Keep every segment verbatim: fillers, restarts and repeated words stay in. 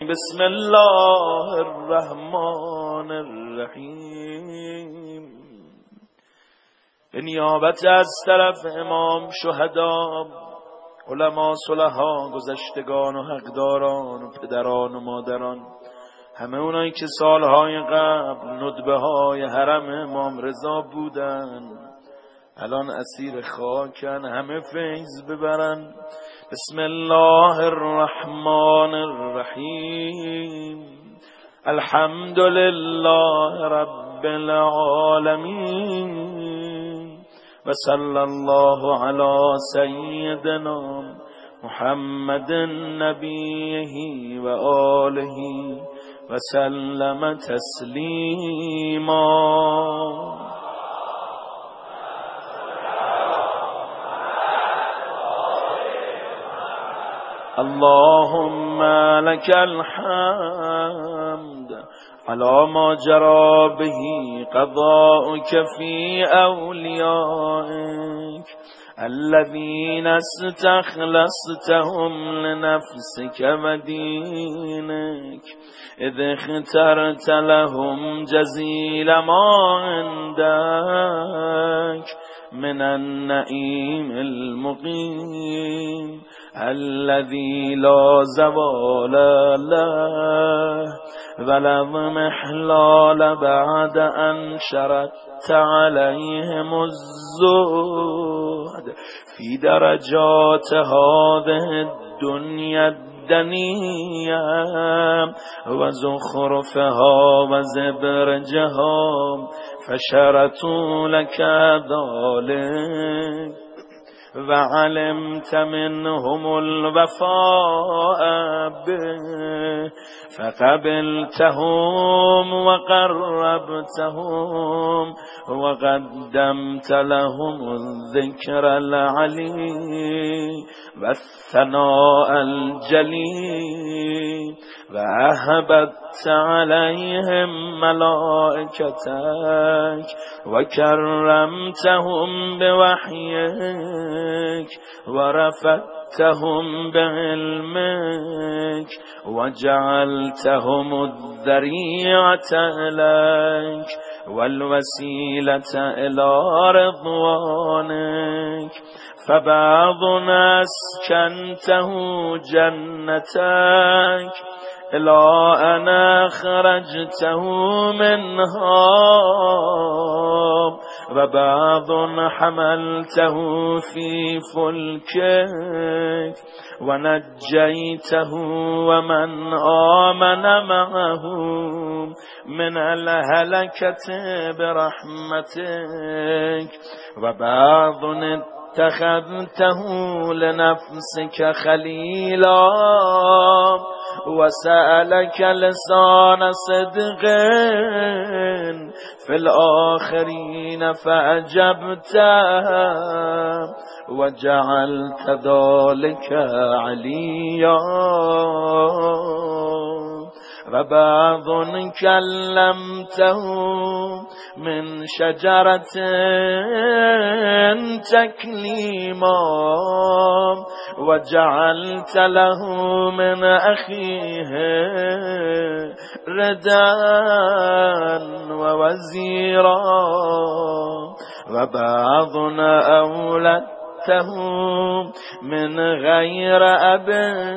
بسم الله الرحمن الرحیم. به نیابت از طرف امام شهدا، علما، صلحا، گذشتگان و حقداران و پدران و مادران، همه اونایی که سالهای قبل ندبه های حرم امام رضا بودن الان اسیر خاکن، همه فیض ببرن. بسم الله الرحمن الرحیم. الحمد لله رب العالمین و صلی الله علی سیدنا محمد نبیه و آله و سلم تسلیما. اللهم لك الحمد على ما جرى به قضاؤك في أوليائك الذين استخلصتهم لنفسك ودينك، إذ اخترت لهم جزيل ما عندك من النعيم المقيم الذي لا زوال له ولا محلال بعد أن شرطت عليهم الزهد في درجات هذه الدنيا الدنيا وزخرفها وزبرجها، فشرطوا لك ذلك وعلمت منهم الوفاء به فقبلتهم وقربتهم وقدمت لهم الذكر العلي والثناء الجلي، وأهبت عليهم ملائكتك وكرمتهم بوحيك ورفعتهم بعلمك وجعلتهم الذريعة إليك والوسيلة إلى رضوانك، فبعضنا أسكنته جنتك إلى أن أخرجته منها، وبعض حملته في فلكك ونجيته ومن آمن معه من الهلكة برحمتك، وبعض اتخذته لنفسك خليلا وسألك لسان صدق في الآخرين فأجبته وجعلت ذلك عليا، وبعض كلمته من شجرة تكليما وجعلت له من أخيه ردا ووزيرا، وبعضنا أولدته من غير أب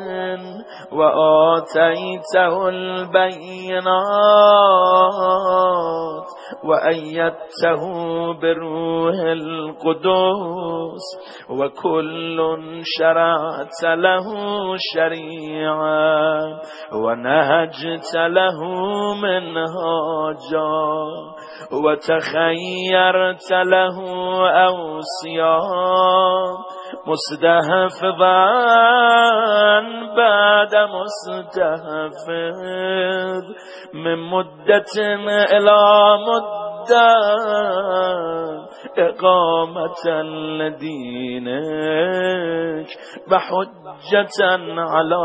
وآتيته البينات وأيدته بروح القدس، وكل شرعت له شريعا ونهجت له منهاجا وتخيرت له أوصياء مستحفظا بعد مستحفظ من مدة إلى مدة إقامة لدينك بحجة على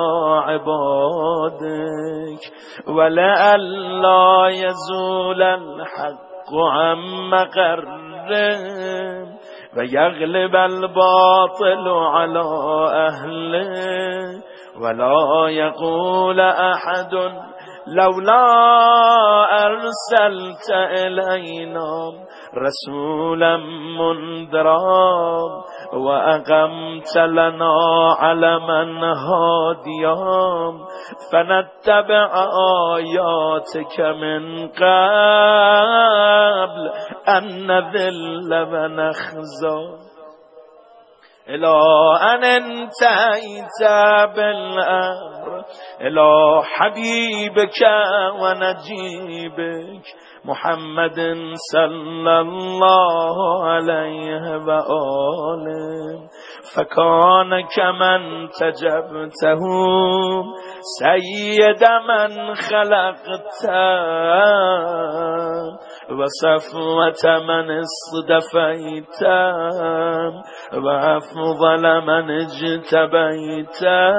عبادك، ولئلا يزول الحق عن مقره ويغلب الباطل على أهله ولا يقول أحد لولا أرسلت إلينا رسولا منذرا وأقمت لنا علما هاديا فنتبع آياتك من قبل أن نذل ونخزى إلى أن انتهيت بالأمر إلى حبيبك ونجيبك محمد صلى الله عليه وآله فكان كمن تجبته سيد من خلقت وصفوة من اصطفيت وأفضل من اجتبيت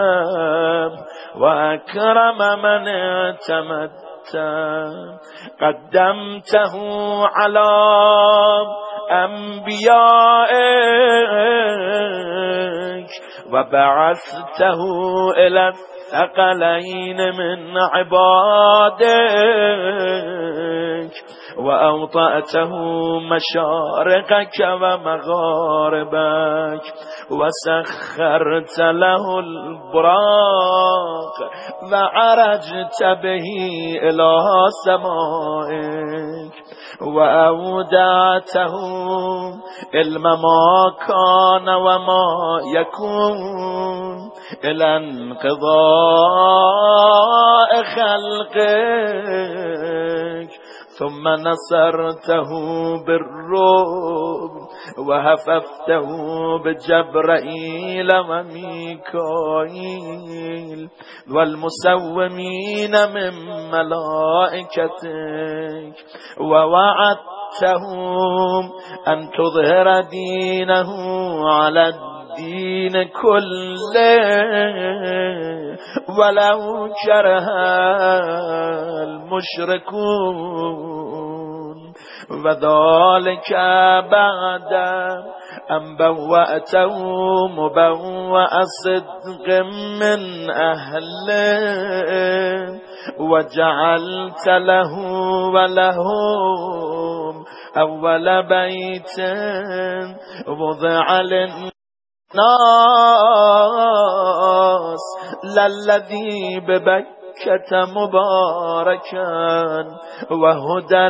وأكرم من اعتمدت قدمته على أنبيائك وبعثته إلى الثقلين من عبادك وأوطأته مشارقك ومغاربك وسخرت له البراق وعرجت به إلى سمائك وأودعته علم ما كان وما يكون إلى انقضاء خلقك ثم نصرته بالروم وهففته بجبرائيل وميكائيل والمسومين من ملائكتك ووعدتهم أن تظهر دينه على الدين كله ولو كره المشركون وذلك بعد أن بوأته مبوأ صدق من أهله وجعلت له ولهم أول بيت وضع للناس للذي ببكة مباركا وهدى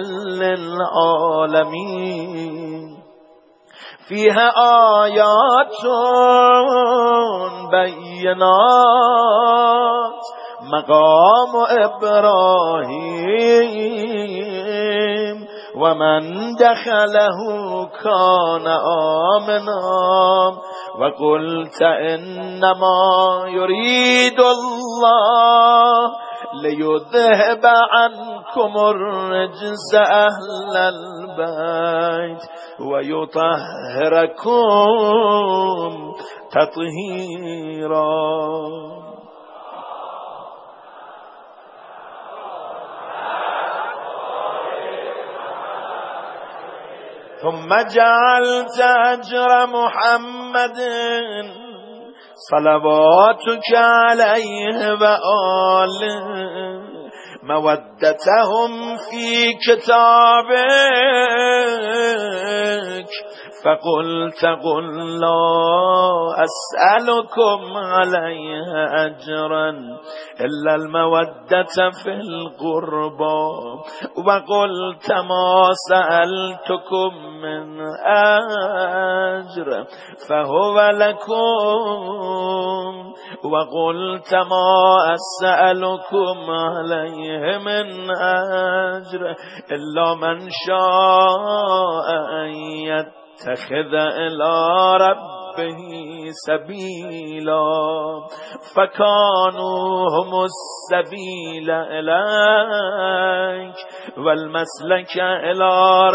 للعالمين فيها آيات بينات مقام إبراهيم ومن دخله كان آمنا وقلت إنما يريد الله ليذهب عنكم الرجس أهل البيت ويطهركم تطهيرا. ثم جعلت أجر محمد صلواتك عليه وآله مودتهم في كتابك فقلت قل لا أسألكم عليه أجرا إلا المودة في القربى وقلت ما سألتكم من أجر فهو لكم وقلت ما أسألكم عليه من أجر إلا من شاء أن يتخذ إلى ربه سبيلا فكانوا هم السبيل إليك والمسلك إلى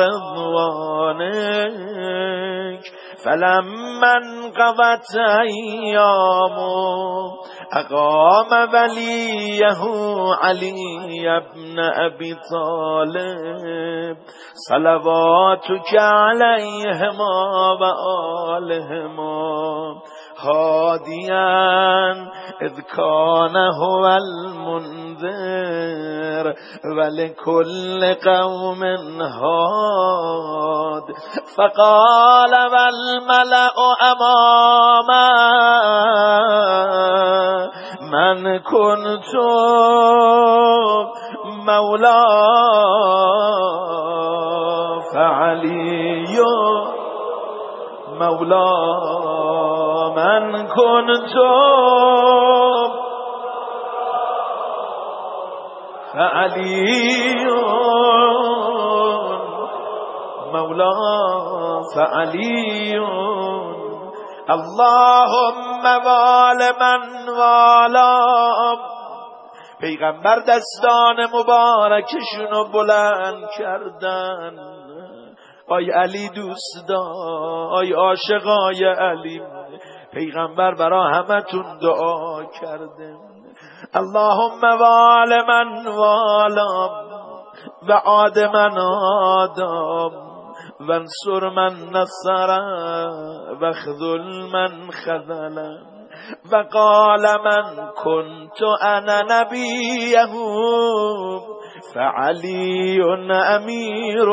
رضوانك فلما انقضت أيامه أقام وليه علي بن أبي طالب صلواتك عليهما وآلهما هاديا إذ كان هو المنذر ولكل قوم هاد فقال والملأ أمامه من كنت مولا فعلي مولا من كنت فعلي مولا فعلي اللهم وال من والا. پیغمبر دستان مبارکشونو بلند کردن. آی علی دوست دار، آی عاشقای علی، پیغمبر برا همتون دعا کرده. اللهم وال من والا و عاد من آدم و انصر من نصر و خذل من خذل و قال من كنت انا نبیه فعلی امیر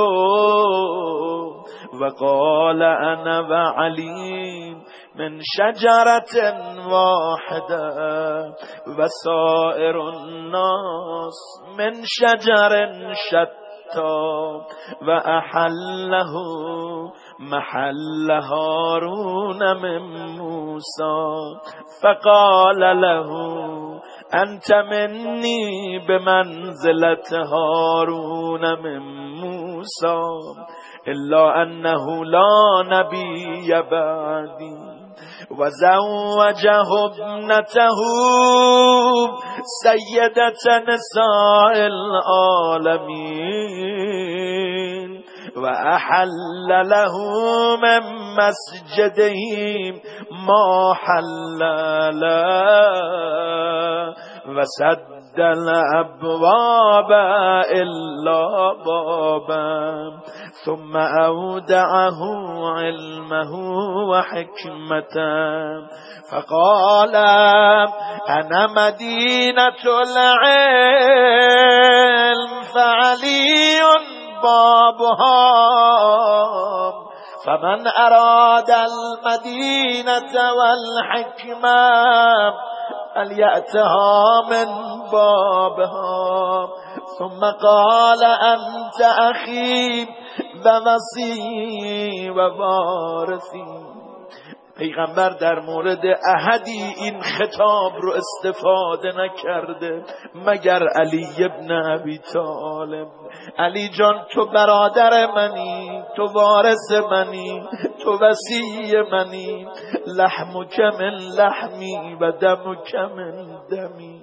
و قال انا و علی من شجرة واحدة و سائر الناس من شجر شتا و احله محل هارون من موسى فقال له انت مني بمنزلة هارون من موسى الا انه لا نبي بعدي وزوجه ابنته سيدة نساء العالمين وأحل له من مسجدهم ما حل له وسد الأبواب إلا بابا ثم أودعه علمه وحكمته فقال أنا مدينة العلم فعلي بابها فمن أراد المدينة والحكمة فليأتها من بابها ثم قال أنت أخي ووصي ووارثي. پیغمبر در مورد احدی این خطاب رو استفاده نکرده مگر علی ابن ابی طالب. علی جان تو برادر منی، تو وارث منی، تو وصی منی، لحمک من لحمی و دمک من دمی.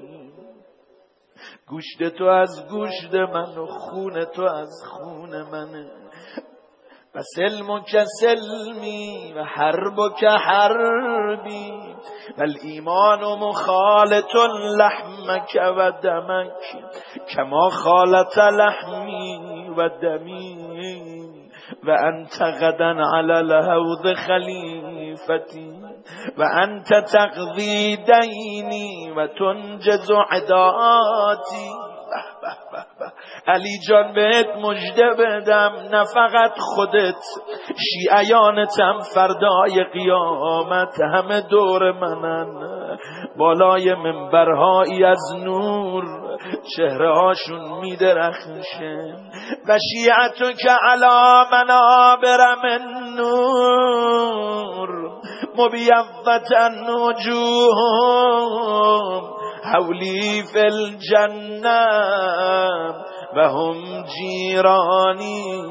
گوشت تو از گوشت من و خون تو از خون منه. و سلمک سلمی و حربک حربی و الایمان مخالط لحمک و دمک کما خالط لحمی و دمی و انت غدا علی الحوض خلیفتی و انت تقضی دینی و تنجز عداتی. علی جان بهت مژده بدم نه فقط خودت، شیعیانتم فردای قیامت همه دور منن، بالای منبرهایی از نور چهره هاشون میدرخشه و شیعتو که علا منابر من نور مبیضتن وجوههم حولی فی الجنه و هم جیرانی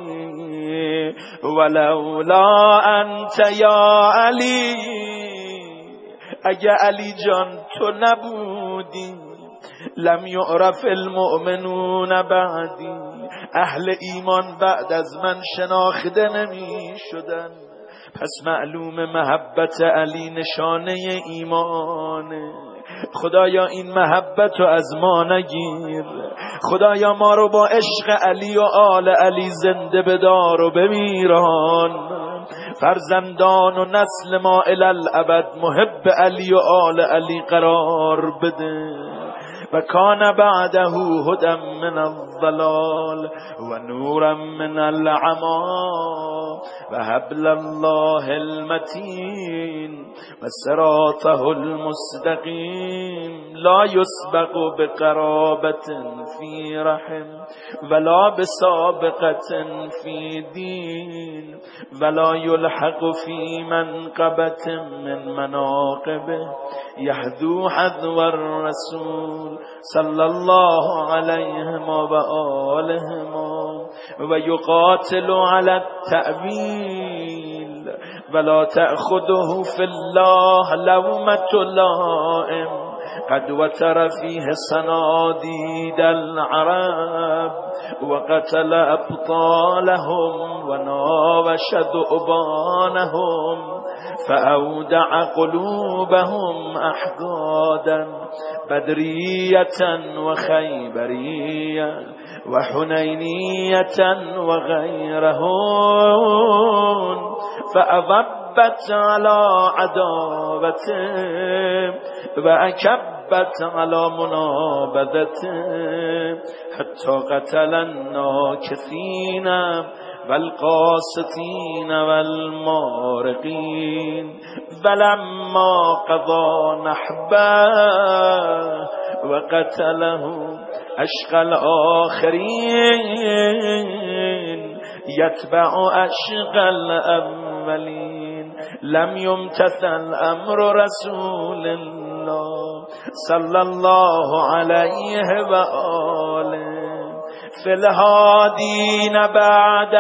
ولولا انت یا علی. اگه علی جان تو نبودی لم یعرف المؤمنون بعدی، اهل ایمان بعد از من شناخته نمی شدن. پس معلوم محبت علی نشانه ایمانه. خدایا این محبت رو از ما نگیر، خدایا ما رو با عشق علی و آل علی زنده بدار و بمیران. فرزندان و نسل ما الالابد محب علی و آل علی قرار بده و کان بعده هدى من الضلال و نورا من العما و حبل الله المتین و صراطه المستقیم لا يسبق بقرابة في رحم ولا بسابقة في دين ولا يلحق في منقبة من مناقبه يحذو حذو الرسول صلى الله عليهم وآلهم ويقاتل على التأويل ولا تأخذه في الله لومة لائم قد وتر فيه صناديد العرب وقتل أبطالهم وناوش ذؤبانهم فأودع قلوبهم أحقادا بدرية وخيبرية وحنينية وغيرهن فأضبت على عداوته وأكبت على منابذته حتى قتل الناكثين والقاسطين والمارقين فلما قضى نحبه وقتله أشقى الآخرين يتبع أشقى الأولين لم يمتثل أمر رسول الله صلى الله عليه وآله في الهادين بعد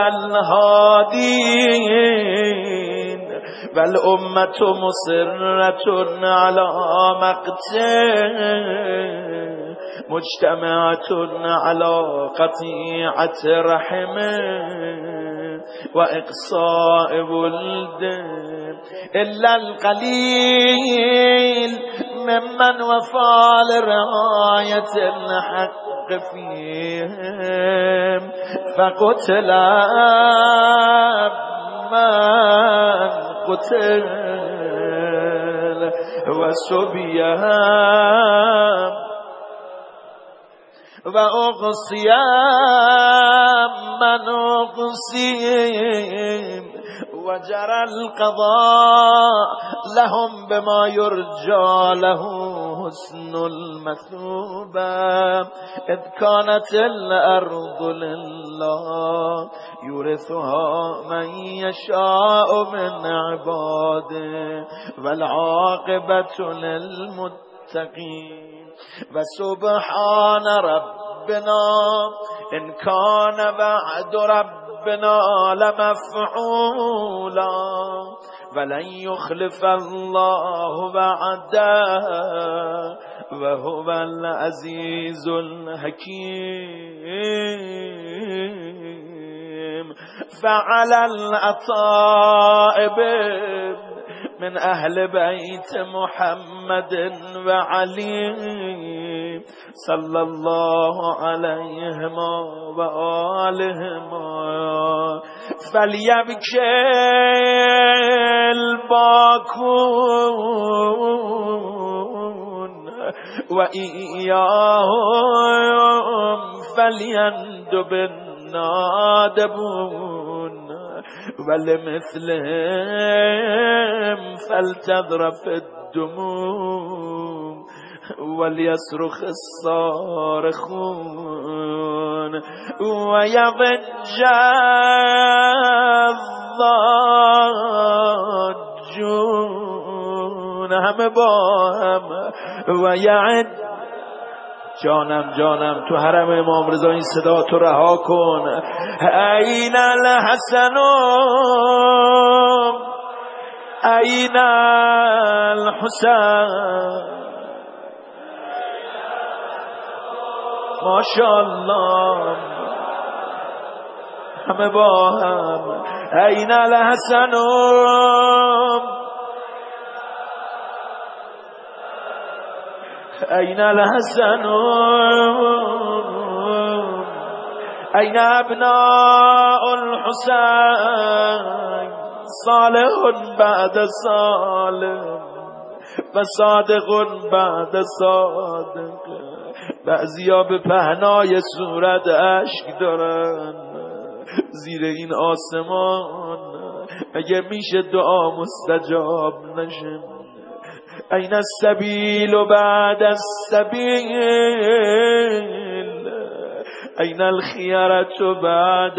الهادين والأمة مصرة على مقته مجتمعة على قطيعة رحمه وإقصاء ولده إلا القليل ممن وفى لرعاية الحق فيهم فقتل من قتل وسبيهم وأغصي من أغصيهم وجرى القضاء لهم بما يرجى له حسن المثوبة إذ كانت الأرض لله يورثها من يشاء من عباده والعاقبة للمتقين وسبحان ربنا إن كان بعد ربنا لمفعولا ولن يخلف الله بعده وهو العزيز الحكيم فعلى الأطائب من أهل بيت محمد وعلي صلى الله عليهم وآلهم فليبكي الباكون وإياهم فليندب النادبون ولمثلهم فلتذرف الدموم وليصرخ الصارخون ويضج الضاجون هم با هم ويعد جانم جانم تو حرم امام رضا این صدا تو رها کن این الحسن این الحسین ماشاءالله همه با هم این الحسن این الحسن این ابناء الحسین صالح بعد صالح و صادق بعد صادق. بعضیا به پهنای صورت اشک دارن زیر این آسمان، مگه میشه دعا مستجاب نشه؟ این السبیل بعد السبیل، این الخیرة بعد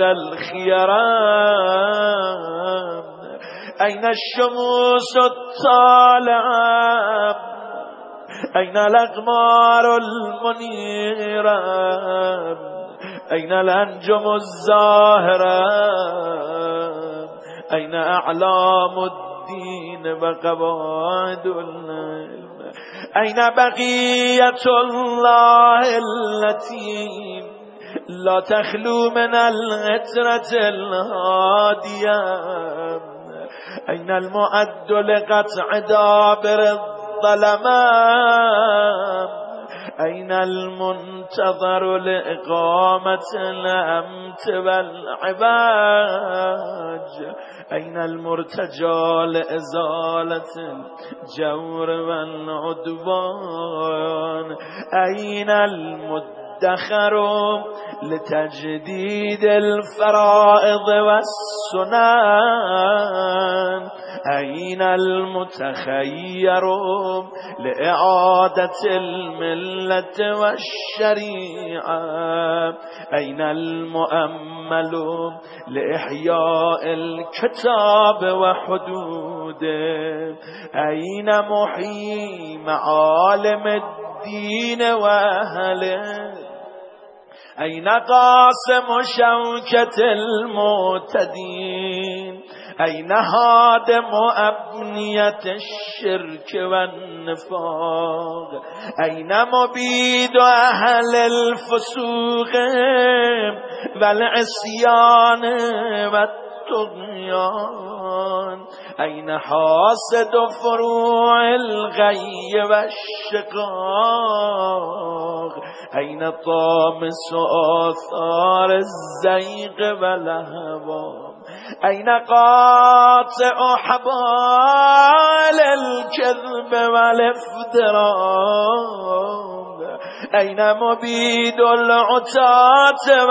الخیرة، این الشموس الطالعة، این الاقمار المنیرة، این الانجم الزاهرة، این اعلام الدین و قواعد العلم، این بقیت الله التي لا تخلو من العطرة الهادية، این المعد لقطع دابر الظلماء، این المنتظر لإقامة الأمت والعباج، این المرتجى لإزالة الجور والعدوان، این المدخر لتجديد الفرائض والسنن، أين المتخير لإعادة الملة والشريعة، أين المؤمل لإحياء الكتاب وحدوده، أين محيي معالم الدين وأهله، أين قاسم شوكة المعتدين، أين هادم أبنية الشرك والنفاق، أين مبيد أهل الفسوق والعصيان والطغيان، أين حاسد فروع الغي والشقاق، أين طامس آثار الزيغ والهوى، أين قاطع حبال الكذب والافتراء، أين مبيد العتاة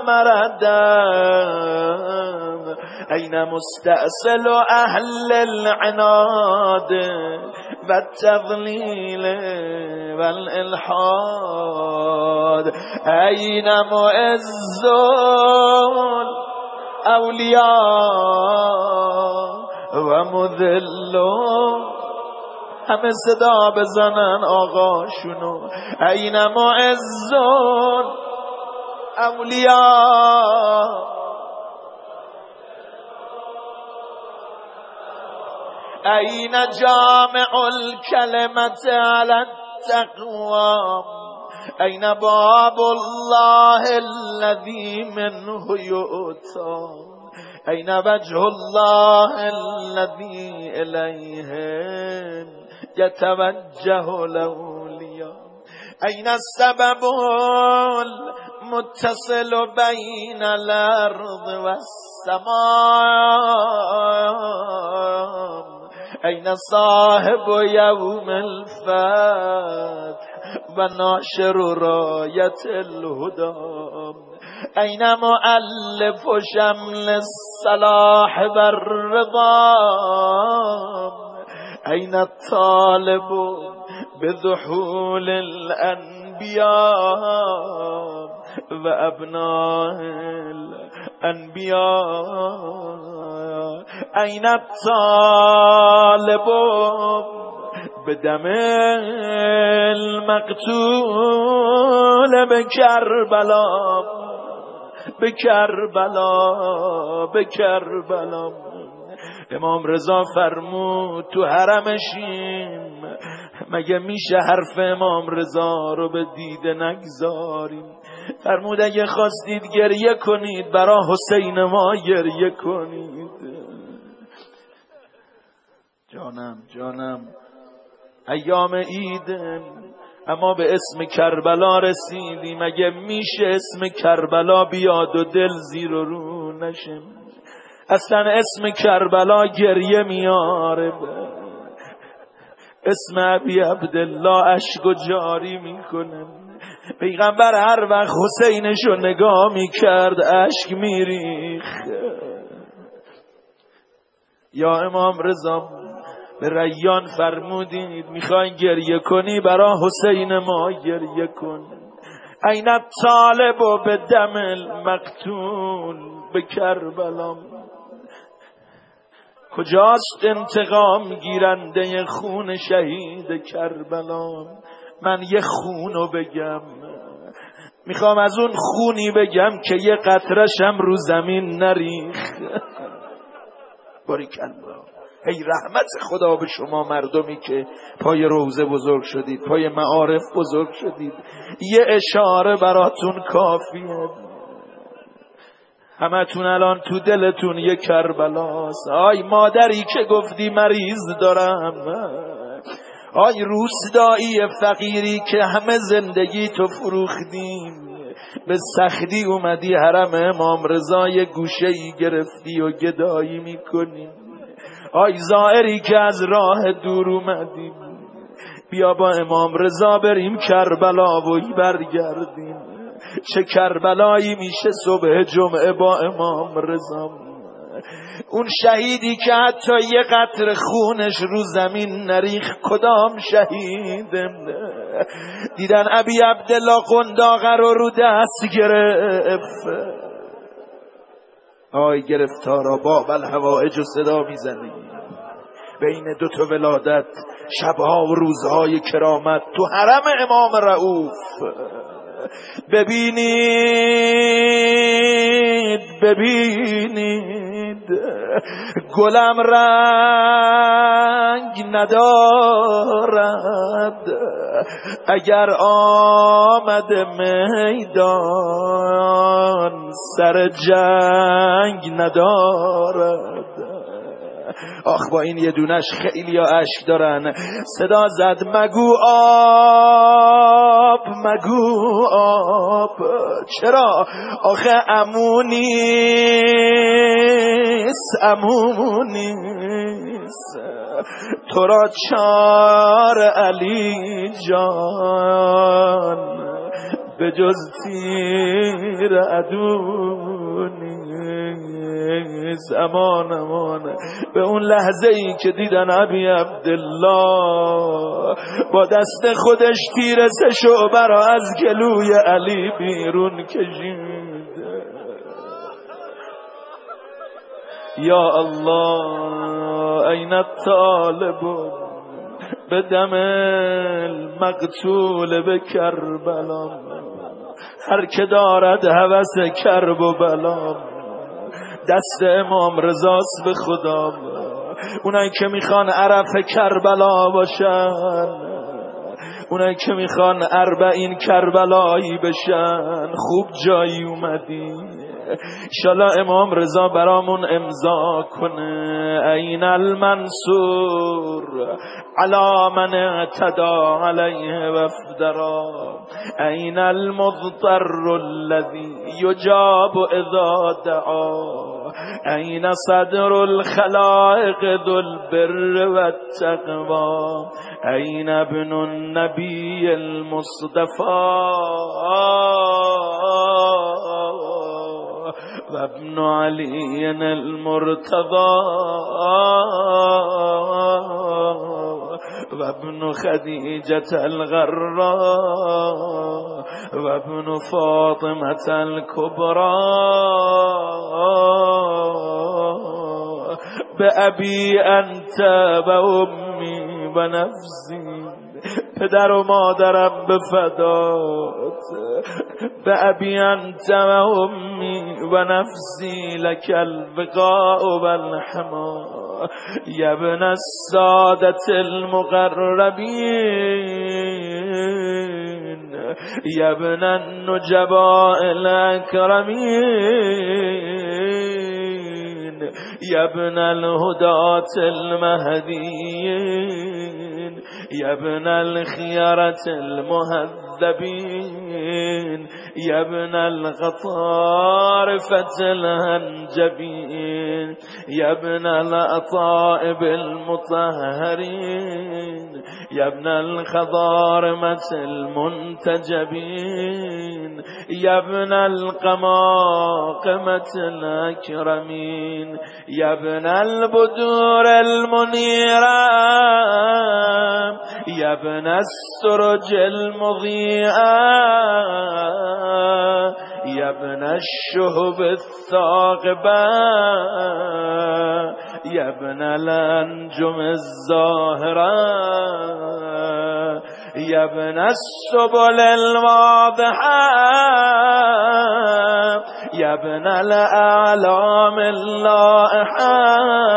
والمردان، أين مستأصل أهل العناد والتضليل والإلحاد، أين معز الأولياء ومذل، همه صدا بزنن آقاشونو، این معز الاولیاء، این جامع الکلمة على التقوى، این باب الله الذي منه يؤتى، این وجه الله الذي إليه يتوجه الأولياء، أين السبب المتصل بين الأرض والسماء، أين صاحب يوم الفتح وناشر راية الهدى، أين مؤلف شمل الصلاح والرضا، أين الطالب بذحول الأنبياء وأبناء الأنبياء، أين الطالب بدم المقتول بكربلا، بكربلا بكربلا. امام رضا فرمود تو حرمشیم، مگه میشه حرف امام رضا رو به دیده نگذاریم؟ فرمود اگه خواستید گریه کنید برای حسین ما گریه کنید. جانم جانم ایام عیدن، اما به اسم کربلا رسیدیم، مگه میشه اسم کربلا بیاد و دل زیر و رو نشیم؟ اصلا اسم کربلا گریه میاره، اسم ابی عبدالله اشک و جاری میکنه. پیغمبر هر وقت حسینشو نگاه میکرد اشک میریخ. یا امام رضا به ریان فرمودید میخوای گریه کنی برا حسین ما گریه کن. این طالب و به دم المقتول به کربلا، کجاست انتقام گیرنده خون شهید کربلا؟ من یه خونو بگم، میخوام از اون خونی بگم که یه قطرشم رو زمین نریخ. باریکالله. ای رحمت خدا به شما مردمی که پای روزه بزرگ شدید، پای معارف بزرگ شدید، یه اشاره براتون کافیه. همتون الان تو دلتون یه کربلاست. آی مادری که گفتی مریض دارم، آی روستایی فقیری که همه زندگی تو فروختیم، به سختی اومدی حرم امام رضا یه گوشه ای گرفتی و گدایی میکنی. آی زائری که از راه دور اومدیم، بیا با امام رضا بریم کربلا و برگردیم. چه کربلایی میشه صبح جمعه با امام رضا. اون شهیدی که حتی یه قطره خونش رو زمین نریخ، کدام شهیدم؟ دیدن ابی عبدالله قنداقه رو رو دست گرفت. آی گرفتارا باب الحوائج و صدا میزنی بین دو تا ولادت، شبها و روزهای کرامت تو حرم امام رؤوف. ببینید ببینید گلم رنگ ندارد، اگر آمد میدان سر جنگ ندارد. آخ با این یه دونش خیلی ها عشق دارن. صدا زد مگو آب مگو آب، چرا؟ آخه امونیست امونیست، تو را چار علی جان به جز تیر عدونی. امان امان به اون لحظه ای که دیدن ابی عبدالله با دست خودش تیر سه شعبه را از گلوی علی بیرون کشید. یا الله این الطالب به دم المقتول به کربلا، هر که دارد هوس کرب و بلا دست امام رضاست به خدا. اونایی که میخوان عرف کربلا باشن، اونایی که میخوان اربعین کربلایی بشن، خوب جایی اومدی. انشالله امام رضا برامون امضا کنه این المنصور علی من اعتدا علیه وفدرا، این المضطر الذی یجاب اذا دعا، این صدر الخلائق ذو البر والتقوی، این ابن النبی المصطفى و ابن علی المرتضى و ابن خدیجة الغراء و ابن فاطمة الكبرى به ابی انت و امی و نفسی، پدر و مادرم به فدات، به ابی انت و امی و نفسی لک الوقاء و الحما، یا ابن السادة المقربین، یا ابن النجباء الاکرمین، یا ابن الهداة المهدیین، یا ابن الخيارة المهذبين، المعذبين يا ابن الغطارفة الهنجبين يا ابن الأطائب المطهرين يا ابن الخضارمة المنتجبين يا ابن القماقمة الأكرمين يا ابن البدور المنيرة يا ابن السرج المضيئة يا ابن الشهب الثاقبة يا ابن الأنجم الزاهرة يا ابن السبل الواضحة يا ابن الأعلام اللائحة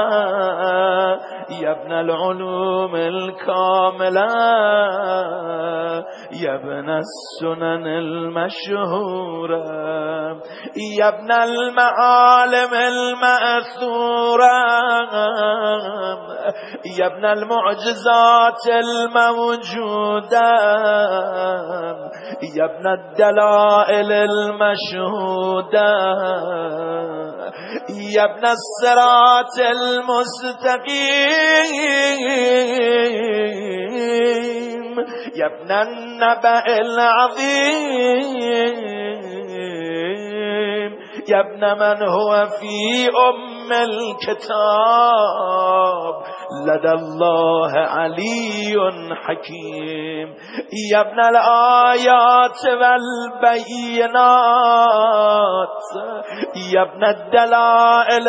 يا ابن العلوم الكاملة يا ابن السنن المشهورة يا ابن المعالم المأثورة يا ابن المعجزات الموجودة يا ابن الدلائل المشهودة يا ابن الصراط المستقيم يا ابن النبأ العظيم يا ابن من هو في أم الكتاب لدى الله علي حكيم يا ابن الآيات والبينات يا ابن الدلائل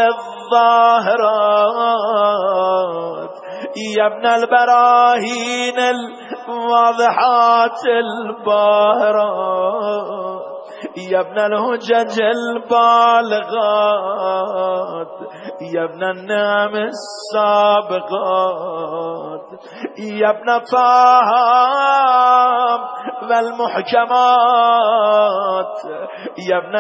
الظاهرات يا ابن البراهين الواضحات الباهرات يا ابن الهجج البالغات يا ابن النعم السابقات يا ابن طه والمحكمات يا ابن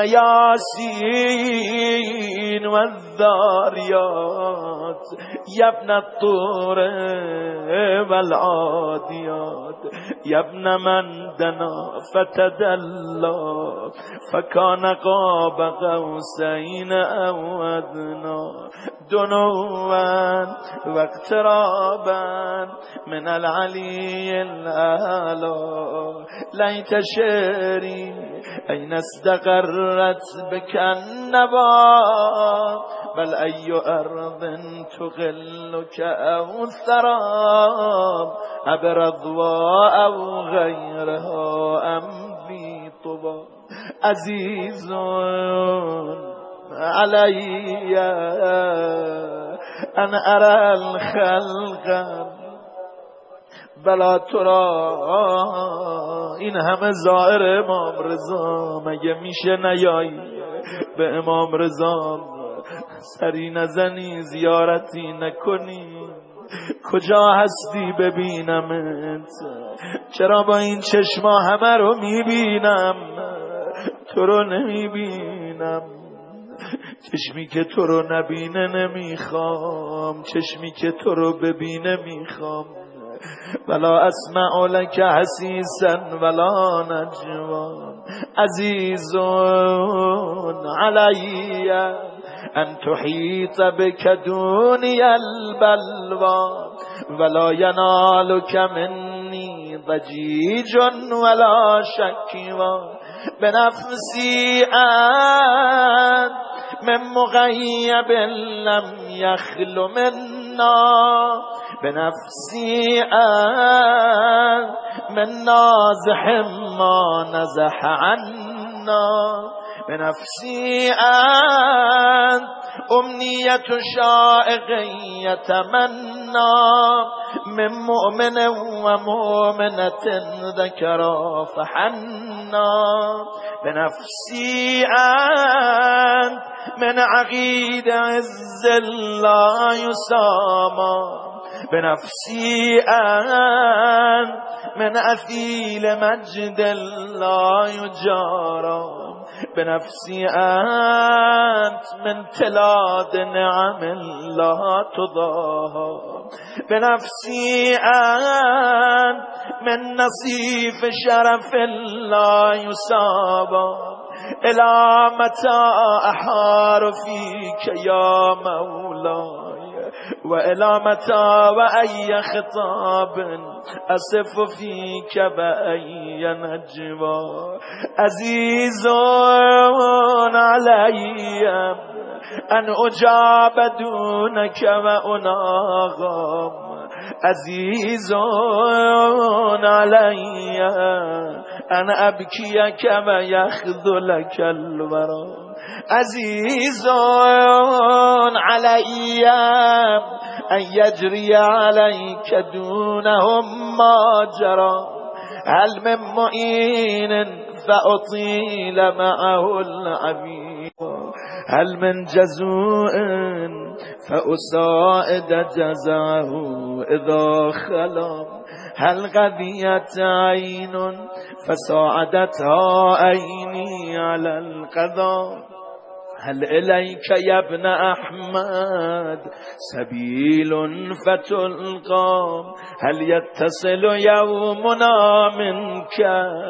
ياسين والذاريات يا ابن الطور والعاديات يا ابن من دنا فتدلى فكان قاب قوسين أو أدنى دنوا واقترابا من العلي الأعلى ليت شعري أين استقرت بك النبا بل أي أرض تغلك أو الثراب أبرضوا أو غيرها أم في طبا عزيز علي أن أرى الخلق بلا ترى این همه ظاهر امام رضا مگه میشه نیایی به امام رضا سری نزنی زیارتی نکنی کجا هستی ببینمت چرا با این چشما همه رو میبینم تو رو نمیبینم چشمی که تو رو نبینه نمیخوام چشمی که تو رو ببینه میخوام ولا اسمع لك حسیسا ولا نجوا عزیز علی ان تحیط بك دونی البلوى ولا ینالک منی ضجیج ولا شکوا بنفسی انت من مغیب لم یخل منا بنفسی انت من نازح ما نزح عنا بنفسی انت امنیت شائق یتمنا من مؤمن و مؤمنة ذکرا فحنا بنفسی انت من عقید عز لا یساما بنفسی انت من اثیل مجد لا یجارا بنفسی انت من تلاد نعم لا تضاها بنفسی انت من نصیف شرف لا یصابا الی متی احار فیک یا مولاي و الی متی و ای خطاب اصف فیک و ای نجوا عزیزون علی ان اجاب دونک و اناغم عزیزون علی ان ابکیک و یخذلک الورا عزیزون علی ان یجری علیک دونهم ماجرا هل من معین فاطیل معه العبید هل من جزوء فأساعد جزعه اذا خلا هل قضیت عین فساعدتها عینی علی القضا هل الیک یا ابن احمد سبیل فتلقا هل یتصل یومنا منک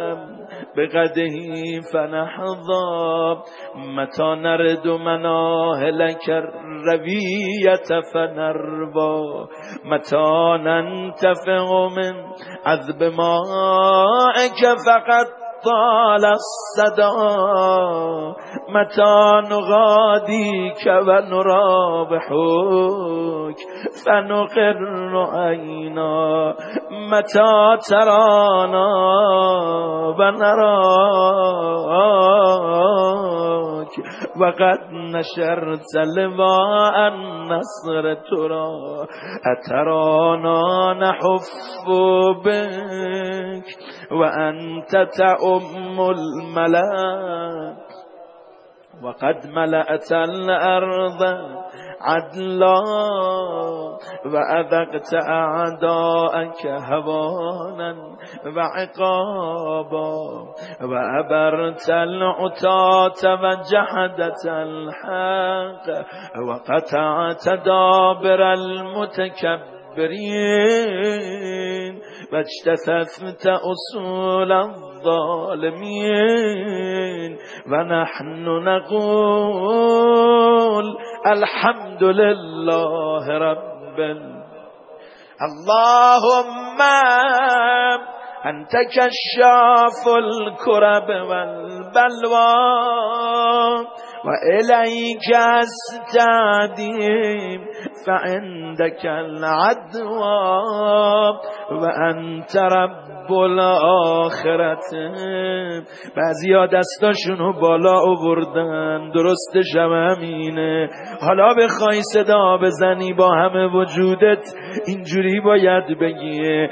بقدهی فنحظا متی نرد مناهلک الرویت فنروا متی ننتفع من عذب مائک فقط طال الصدا متی نغادیک و نرابحک فنقر عینا متی ترانا و نراک وقد نشرت لواء النصر ترا اترانا نحف بك وأنت تأم الملأ وقد ملأت الأرض عدلا وأذقت أعداءك هوانا وعقابا وأبرت العتاة وجحدت الحق وقطعت دابر المتكبرين واجتثثت أصول الظالمين ونحن نقول الحمد لله رب العالمين اللهم أنت كشاف الكرب والبلوى وإليك استعديم فعندك العدوى وأنت رب الآخرة. بعضیا دستاشونو بالا آوردن، درستش هم همینه. حالا بخوای صدا بزنی با همه وجودت اینجوری باید بگی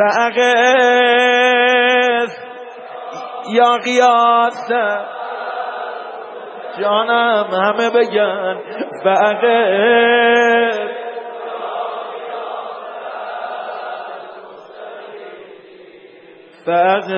فاغث یا غیاث. جانم همه بگن فاغث فاغث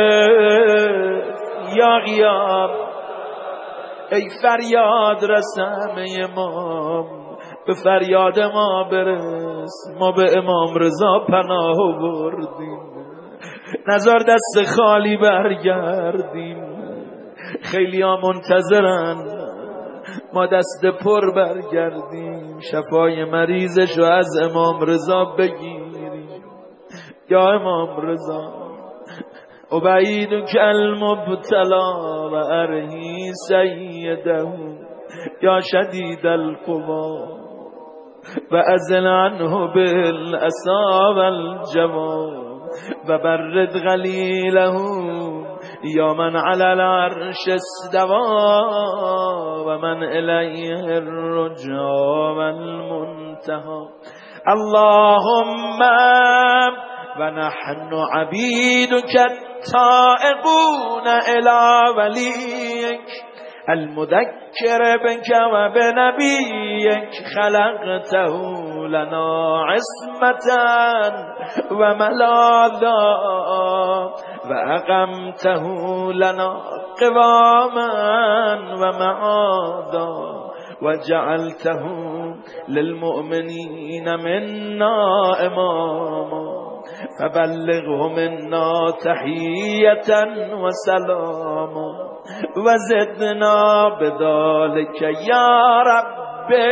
یا غیاب. ای فریاد رس همه ما، به فریاد ما برس. ما به امام رضا پناه بردیم، نزار دست خالی برگردیم. خیلی ها منتظرن ما دست پر برگردیم، شفای مریضشو از امام رضا بگیریم. یا امام رضا ابعید کالمبتلا و ارهی سیده یا شدید القوا و ازل عنه بالعصا والجواب و برد غلیله یا من علی العرش استوا و من الیه الرجا والمنتهى. اللهم و نحن عبیدک التائبون الی ولیک المذکر بک و بنبیک خلقته لنا عصمتا و ملاذا و اقمته لنا قواما و معادا و جعلته للمؤمنين منا إماما فبلغه منا تحية وسلاما وزدنا بذلك يا رب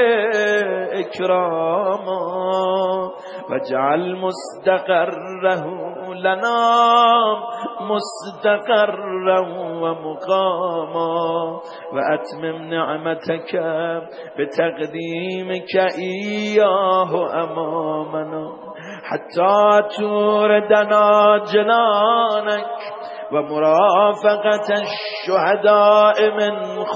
اكراما واجعل مستقره لنا مستقرا ومقاما واتمم نعمتك بتقديمك اياه امامنا حتى توردنا جنانك ومرافقة الشهداء من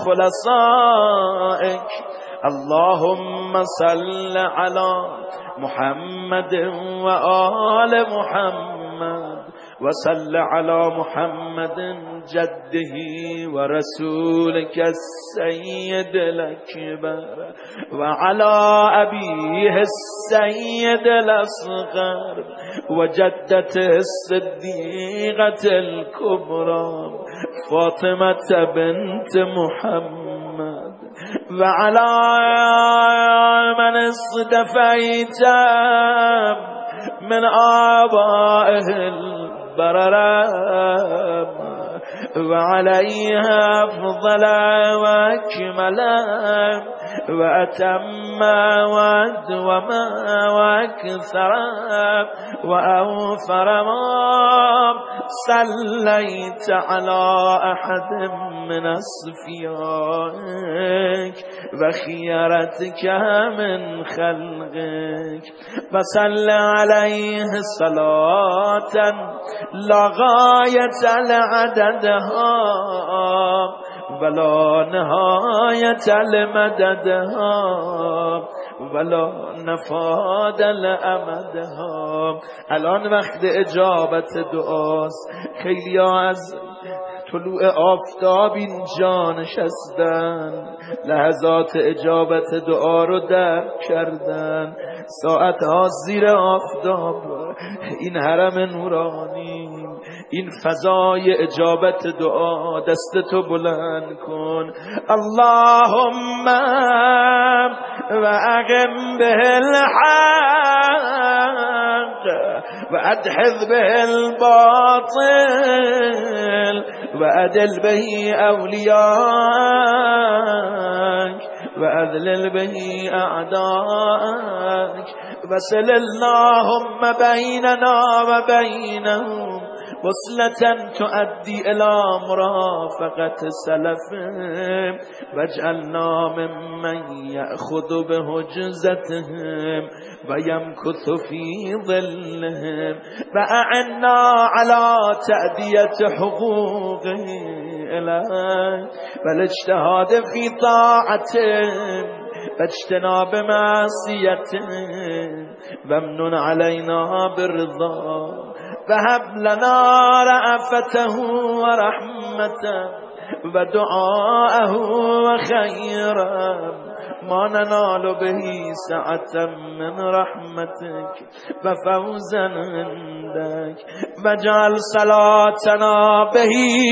خلصائك اللهم صل على محمد وآل محمد وصل على محمد جده ورسولك السيد الأكبر وعلى أبيه السيد الأصغر وجدته الصديقة الكبرى فاطمة بنت محمد وعلى من اصطفيت من آبائه البررة وعليها أفضل وأكمل وأتم وأدوم وأكثر وأوفر ما صليت على أحد من أصفيائك وخيرتك من خلقك وصل عليه صلاة لا غاية لعددها ولا نهاية لمددها ولا نفاد لأمدها. الان وقت اجابت دعاست. خیلی ها از طلوع آفتاب اینجا نشستن، لحظات اجابت دعا رو درک کردن، ساعت ها زیر آفتاب این حرم نورانی، این فضای اجابت دعا، دست تو بلند کن. اللهم و اقم به الحق و ادحض به الباطل و ادل به اولیاءک و اذلل به اعداءک وصل اللهم بیننا و بینهم وصلة تؤدي إلى مرافقة سلفهم واجعلنا ممن يأخذ بهجزتهم ويمكث في ظلهم وأعنا على تأدية حقوقه إليك والاجتهاد في طاعتهم واجتناب معصيتهم وامنن علينا برضاه وهب لنا رأفته ورحمته ودعاءه وخيرا ما ننال به سعة من رحمتك وفوزا عندك واجعل صلاتنا به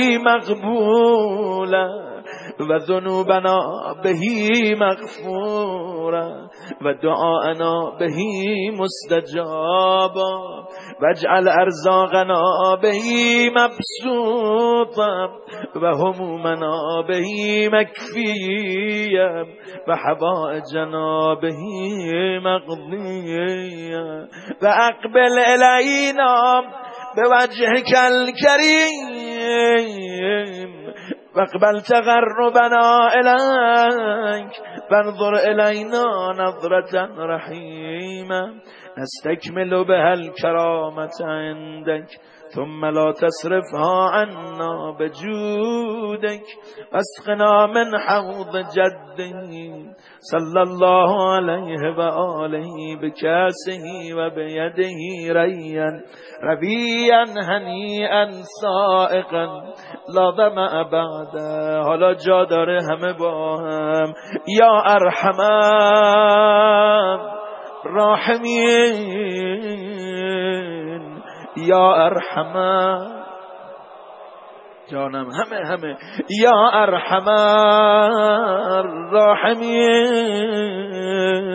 مقبولا وذنوبنا به مغفورا ودعاءنا به مستجابا واجعل ارزاقنا به مبسوطا وهمومنا به مكفيا وحوائجنا به مقضيا واقبل الينا بوجهك الكريم واقبل تقربنا إليك وانظر إلينا نظرة رحيمة نستكمل بها الكرامة عندك ثم لا تصرفها عنا بجودك واسقنا من حوض جده صلى الله عليه وآله بكاسه وبيده ريا ربيا هنيئا سائقا لا ظمأ بعده. حالا جا داره همه با هم یا ارحم الراحمین یا ارحم جانم همه همه یا ارحم الراحمین